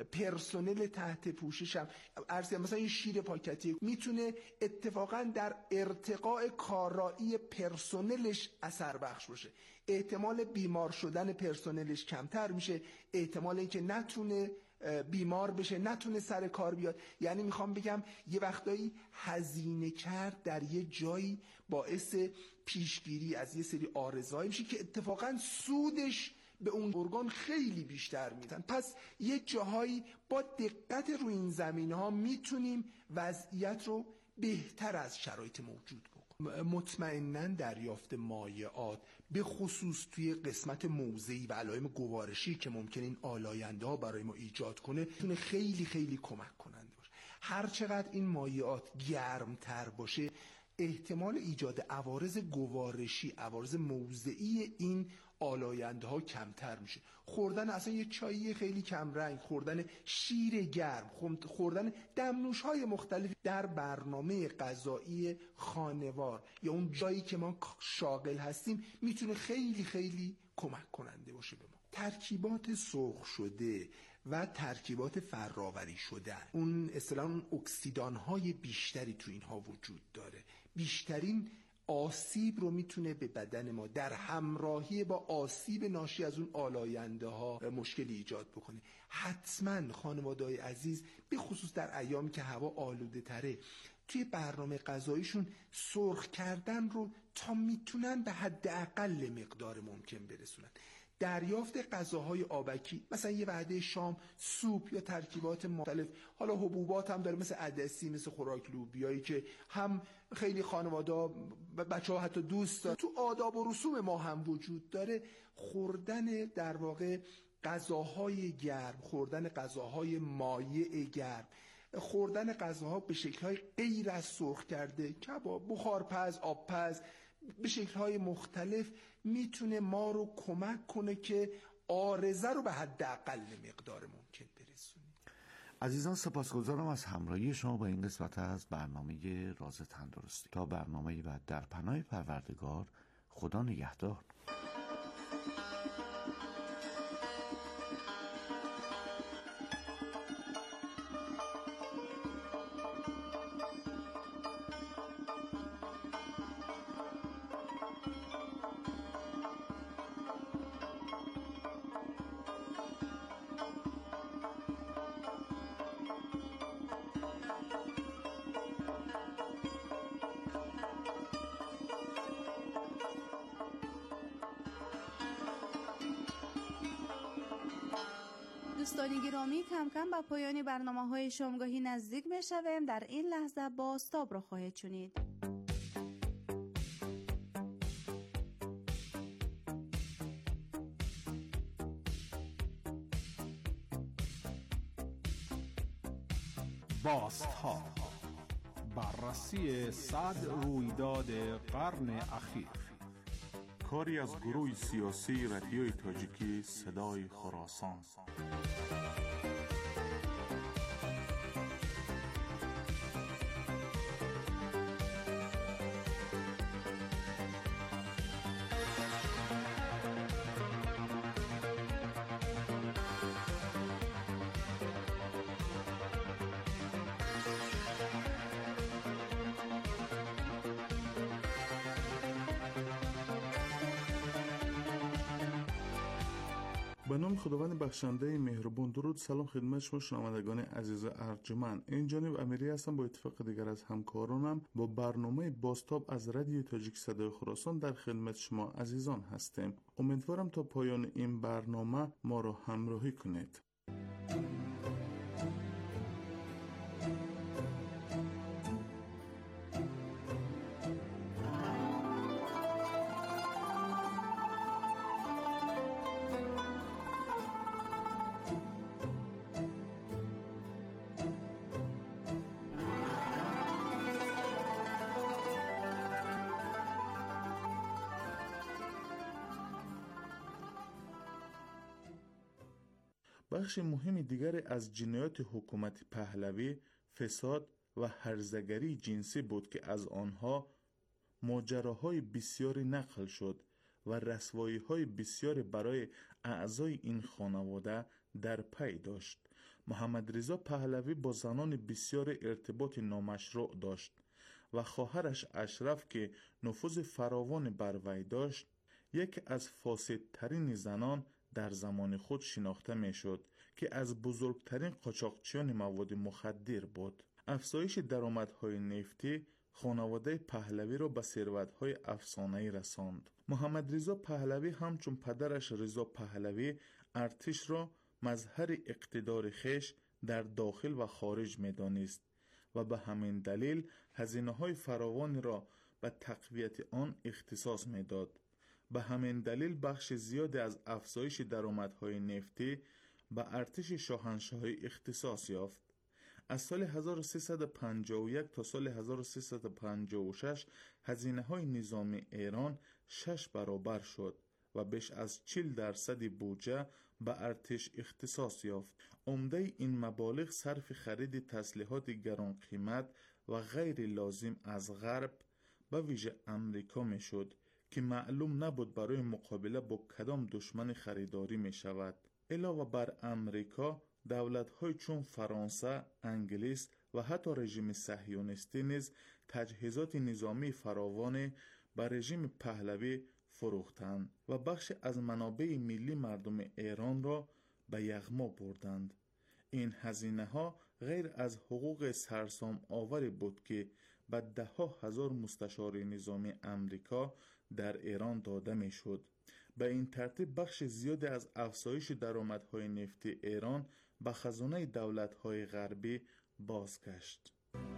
K: پرسنل تحت پوششم، مثلا این شیر پاکتی میتونه اتفاقا در ارتقاء کارایی پرسنلش اثر بخش باشه. احتمال بیمار شدن پرسنلش کمتر میشه، احتمال اینکه نتونه بیمار بشه، نتونه سر کار بیاد. یعنی میخوام بگم یه وقتایی هزینه کرد در یه جایی باعث پیشگیری از یه سری آرزه‌ای میشه که اتفاقا سودش به اون ارگان خیلی بیشتر میدن. پس یه جاهایی با دقت روی این زمینه‌ها میتونیم وضعیت رو بهتر از شرایط موجود بکنیم. مطمئناً دریافت مایعات به خصوص توی قسمت موضعی و علائم گوارشی که ممکن این آلاینده ها برای ما ایجاد کنه میتونه خیلی خیلی کمک کننده باشه. هر چقدر این مایعات گرمتر باشه، احتمال ایجاد عوارض گوارشی، عوارض موضعی این آلاینده ها کمتر میشه. خوردن اصلا یه چایی خیلی کم رنگ، خوردن شیر گرم، خوردن دمنوش های مختلف در برنامه غذایی خانوار یا اون جایی که ما شاغل هستیم میتونه خیلی خیلی کمک کننده باشه به ما. ترکیبات سرخ شده و ترکیبات فرآوری شده، اون اصطلاحاً اکسیدان های بیشتری تو اینها وجود داره. بیشترین آسیب رو میتونه به بدن ما در همراهی با آسیب ناشی از اون آلاینده ها مشکلی ایجاد بکنه. حتما خانواده‌های عزیز به خصوص در ایامی که هوا آلوده تره توی برنامه غذاییشون سرخ کردن رو تا میتونن به حداقل مقدار ممکن برسونن. دریافت غذاهای آبکی، مثلا یه وعده شام سوپ یا ترکیبات مختلف، حالا حبوبات هم داره مثل عدسی، مثل خوراک لوبیایی که هم خیلی خانواده‌ها بچه‌ها حتی دوست دارن، تو آداب و رسوم ما هم وجود داره. خوردن در واقع غذاهای گرم، خوردن غذاهای مایع گرم، خوردن غذاها به شکل‌های غیر از سرخ کرده، کباب، بخارپز، آبپز، به شکل‌های مختلف میتونه ما رو کمک کنه که عارضه رو به حداقل مقدار ممکن برسونیم.
J: عزیزان سپاسگزارم از همراهی شما با این قسمت از برنامه راز تندرستی. تا برنامه بعد در پناه پروردگار، خدا نگهدار.
F: دوستان گرامی، کم کم به پایان برنامه‌های شامگاهی نزدیک می‌شویم. در این لحظه بازتاب را خواهید شنید.
G: بازتاب، بررسی 100 رویداد قرن اخیر.
H: کاری از گروه سیاسی رادیوی تاجیکی صدای خراسان. به نام خداوند بخشنده مهربان. درود، سلام خدمت شما شنوندگان عزیز ارجمند. این جانب امیری هستم. با اتفاق دیگر از همکارانم با برنامه بازتاب از رادیو تاجیک صدای خراسان در خدمت شما عزیزان هستیم. امیدوارم تا پایان این برنامه ما را همراهی کنید. بخش مهم دیگر از جنایات حکومت پهلوی فساد و هرزگری جنسی بود که از آنها ماجراهای بسیاری نقل شد و رسوایی‌های بسیاری برای اعضای این خانواده در پی داشت. محمد رضا پهلوی با زنان بسیار ارتباط نامشروع داشت و خواهرش اشرف که نفوذ فراوان بر وی داشت، یکی از فاسدترین زنان در زمان خود شناخته میشد که از بزرگترین قاچاقچیان مواد مخدر بود. افزایش درآمدهای نفتی خانواده پهلوی را به ثروت‌های افسانه‌ای رساند. محمد رضا پهلوی همچون پدرش رضا پهلوی ارتش را مظهر اقتدار خویش در داخل و خارج می‌دانست و به همین دلیل هزینه‌های فراوان را به تقویت آن اختصاص می‌داد. به همین دلیل بخش زیادی از افزایش درآمدهای نفتی به ارتش شاهنشاهی اختصاص یافت. از سال 1351 تا سال 1356 هزینه‌های نظامی ایران 6 برابر شد و بیش از 40% بودجه به ارتش اختصاص یافت. عمده این مبالغ صرف خرید تسلیحات گران قیمت و غیر لازم از غرب به ویژه امریکا می شد که معلوم نبود برای مقابله با کدام دشمن خریداری می شود. علاوه بر امریکا، دولت‌های چون فرانسه، انگلیس و حتی رژیم صهیونیستی نیز تجهیزات نظامی فراوان به رژیم پهلوی فروختند و بخش از منابع ملی مردم ایران را به یغما بردند. این هزینه‌ها غیر از حقوق سرسام آوری بود که به ده‌ها هزار مستشار نظامی امریکا در ایران داده می‌شد. به این ترتیب بخش زیادی از افزایش درآمدهای نفتی ایران به خزانه دولت‌های غربی بازگشت.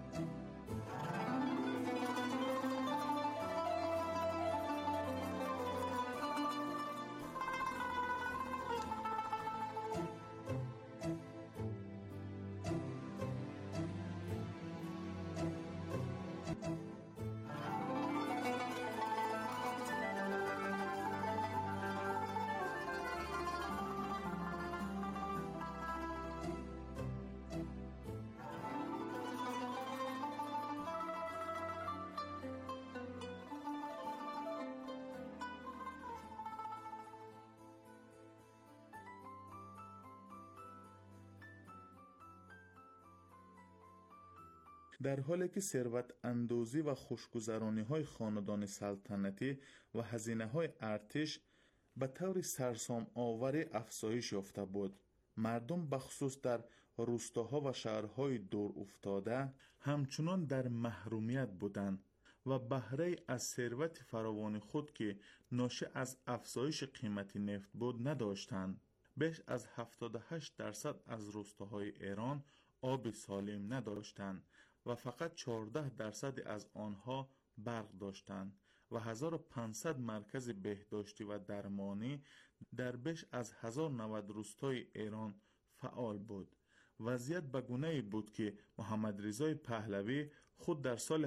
H: در حالی که ثروت اندوزی و خوشگذرانی های خاندان سلطنتی و هزینه های ارتش به طور سرسام آور افزایش یافته بود، مردم بخصوص در روستاها و شهرهای دور افتاده همچنان در محرومیت بودند و بهره از ثروت فراوان خود که ناشی از افزایش قیمت نفت بود نداشتند. بیش از 78% از روستاهای ایران آب سالم نداشتند و فقط 14% از آنها برق داشتند و 1500 مرکز بهداشتی و درمانی در بیش از 1090 روستای ایران فعال بود. وضعیت به گونه‌ای بود که محمد رضا پهلوی خود در سال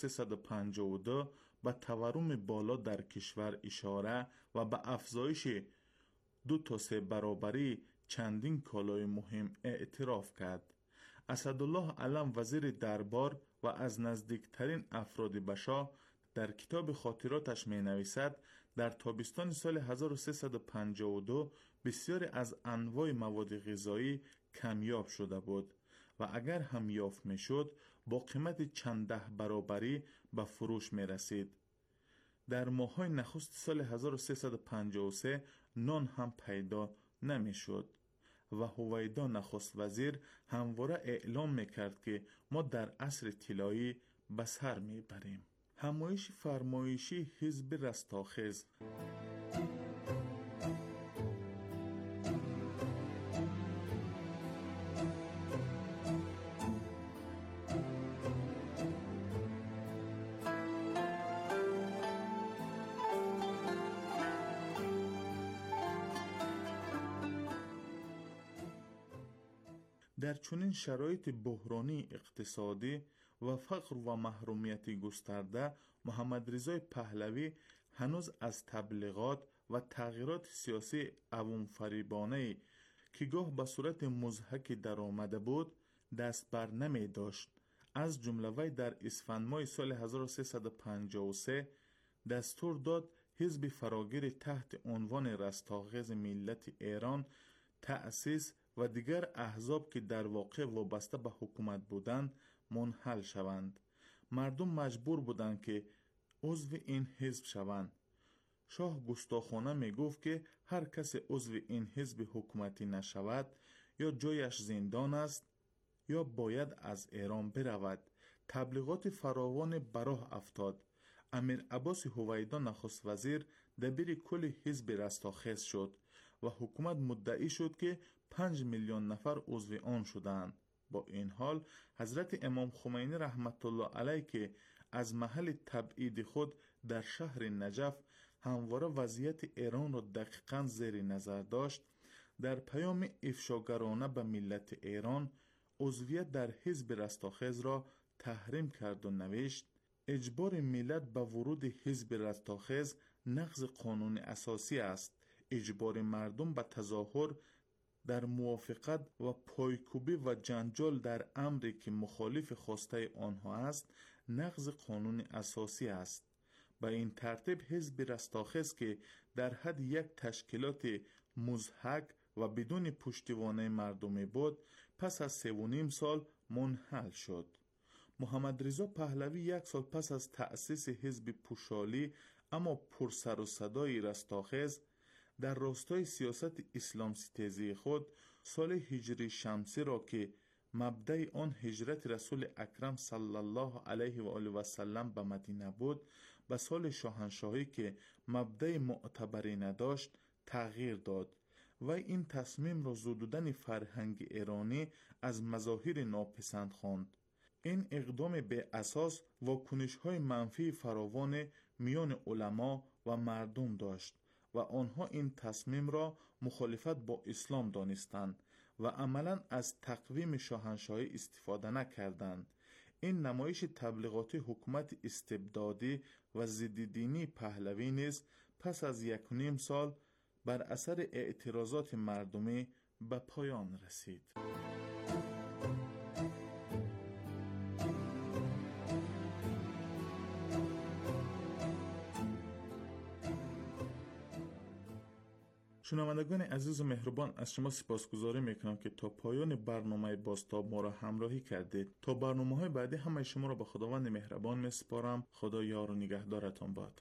H: 1352 به تورم بالا در کشور اشاره و به افزایش 2 تا 3 برابری چندین کالای مهم اعتراف کرد. اسدالله علم وزیر دربار و از نزدیکترین افراد به شاه در کتاب خاطراتش می نویسد در تابستان سال 1352 بسیاری از انواع مواد غذایی کمیاب شده بود و اگر هم یافت می شد با قیمت چند ده برابری به فروش می رسید. در ماه‌های نخست سال 1353 نان هم پیدا نمی شد و هویدا نخست وزیر همواره اعلام میکرد که ما در عصر طلایی به سر میبریم. همایش فرمایشی حزب رستاخیز. در چنین شرایط بحرانی اقتصادی و فقر و محرومیت گسترده، محمد رضا پهلوی هنوز از تبلیغات و تغییرات سیاسی عوام فریبانه که گاه به صورت مضحک در آمده بود دست بر نمی داشت. از جمله وی در اسفند ماه سال 1353 دستور داد حزب فراگیر تحت عنوان رستاخیز ملت ایران تأسیس و دیگر احزاب که در واقع وابسته به حکومت بودند منحل شوند. مردم مجبور بودند که عضو این حزب شوند. شاه گستاخانه می گفت که هر کس عضو این حزب حکومتی نشود یا جایش زندان است یا باید از ایران برود. تبلیغات فراوان براه افتاد. امیر عباس هویدا نخست وزیر دبیر کل حزب رستاخیز شد و حکومت مدعی شد که 5 میلیون نفر عضو آن شدند. با این حال حضرت امام خمینی رحمت الله علیه که از محل تبعید خود در شهر نجف همواره وضعیت ایران را دقیقاً زیر نظر داشت، در پیام افشاگرانه به ملت ایران عضویت در حزب رستاخیز را تحریم کرد و نوشت: اجبار ملت به ورود حزب رستاخیز نقض قانون اساسی است. اجبار مردم به تظاهر در موافقت و پایکوبی و جنجال در امری که مخالف خواسته آنها است نقض قانون اساسی است. به این ترتیب حزب رستاخیز که در حد یک تشکیلات مضحک و بدون پشتیبانی مردمی بود پس از 3.5 سال منحل شد. محمد رضا پهلوی 1 سال پس از تأسیس حزب پوشالی اما پرسر و صدای رستاخیز در راستای سیاست اسلام ستیزی خود سال هجری شمسی را که مبدأ آن هجرت رسول اکرم صلی الله علیه و آله و سلم به مدینه بود به سال شاهنشاهی که مبدأ معتبری نداشت تغییر داد و این تصمیم را زدودن فرهنگ ایرانی از مظاهر ناپسند خواند. این اقدام به اساس واکنش‌های منفی فراوان میان علما و مردم داشت و آنها این تصمیم را مخالفت با اسلام دانستند و عملاً از تقویم شاهنشاهی استفاده نکردند. این نمایش تبلیغاتی حکومت استبدادی و ضد دینی پهلوی نیز پس از 1.5 سال بر اثر اعتراضات مردمی به پایان رسید. شنوندگان عزیز و مهربان، از شما سپاسگزاری میکنم که تا پایان برنامه بازتاب ما را همراهی کردید. تا برنامه‌های بعدی همه شما را به خداوند مهربان میسپارم. خدا یار و نگهدارتان باد.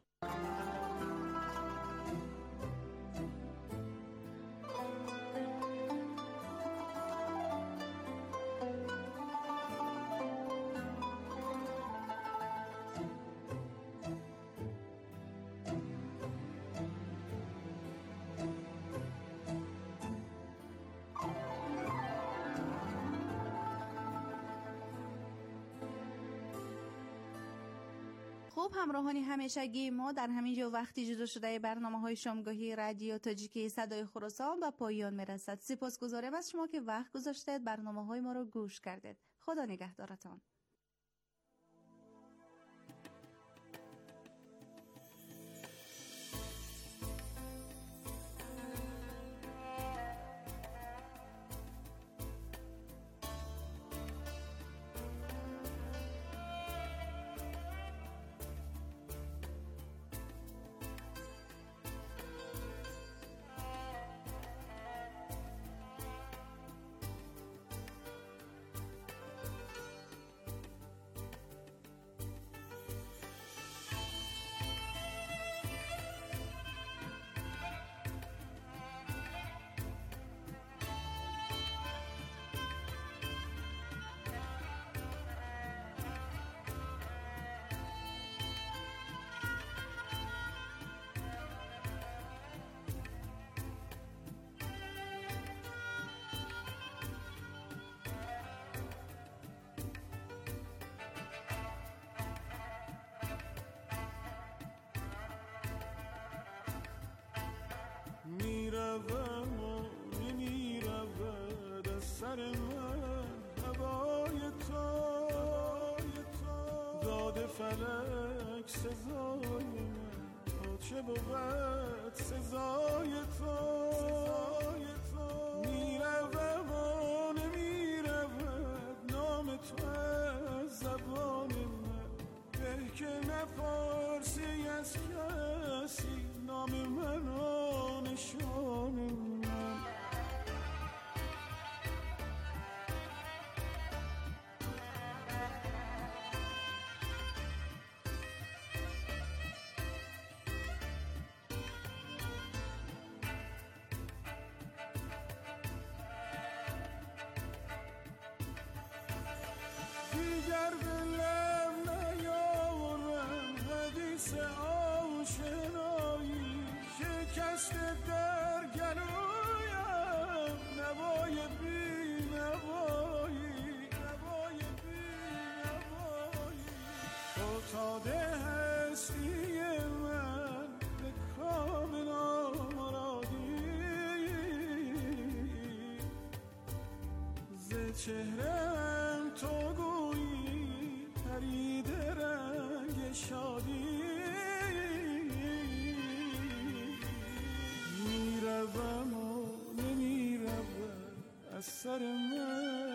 F: خب همراهانی همیشگی ما در همینجا وقتی جدا شده برنامه‌های شامگاهی رادیو تاجیکی صدای خراسان به پایان میرسد. سپاسگزارم از شما که وقت گذاشتید برنامه‌های ما رو گوش کردید. خدا نگهدارتان.
L: میروم و نمیرود از سر من هوای تو، داد فلک سزای من تا چه بود سزای تو. میروم دیگر دلم نیاورم حدیث آشنایی شکست در گلویم نوای بی نوایی فتاده هستی من به کام نامرادی ز چهرم تو گویی پریده رنگ شادی میروم و نمیروم از سر من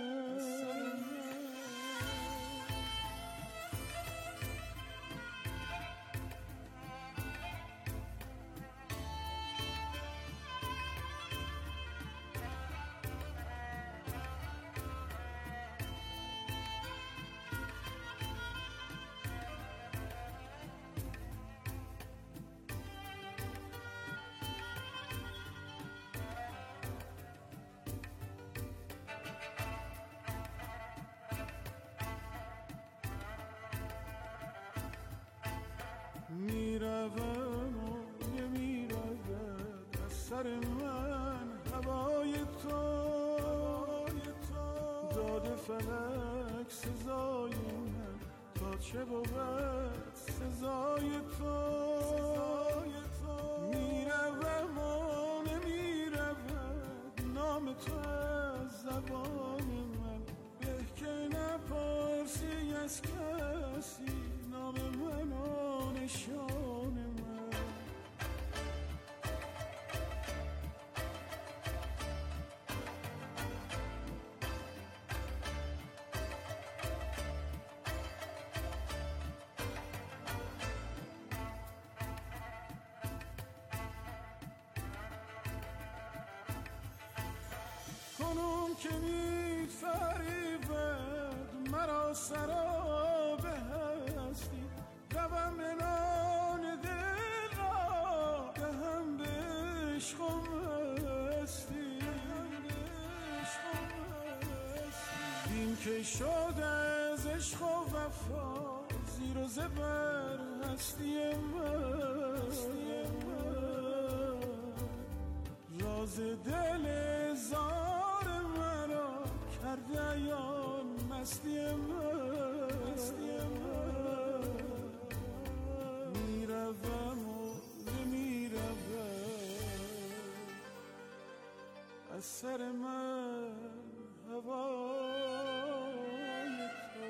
L: میروم و نمیروم از سر من هوای تو داده فلک سزای من تا چه بود سزای تو میروم و نمیروم نام تو از زبان من به که نپرسی از کسی نام من و نشان من کنون که می‌فریبد مرا سراب هستی روم به نان دل را دهم به عشق و مستی این که شد از عشق و وفا زیر و زبر هستی من راز دل زار مرا کرده عیان مستی من میروم و نمیروم از سر من هوای تو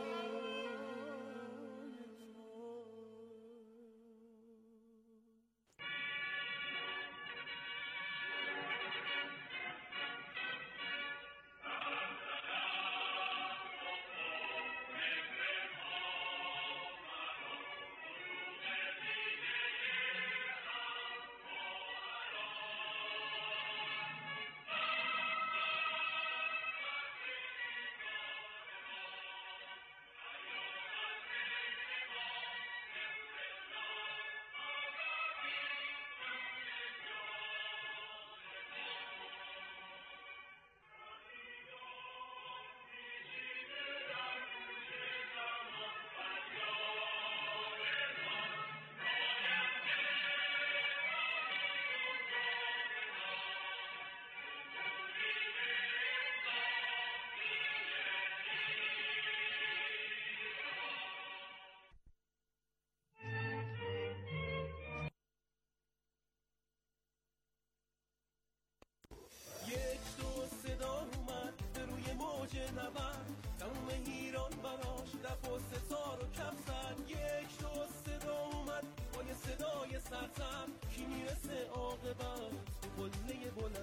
M: تموم ایران براش دف و ستار و کفزن یک دو صدا اومد با یه صدای سرسم کی میرسه عاقبت تو قله بلند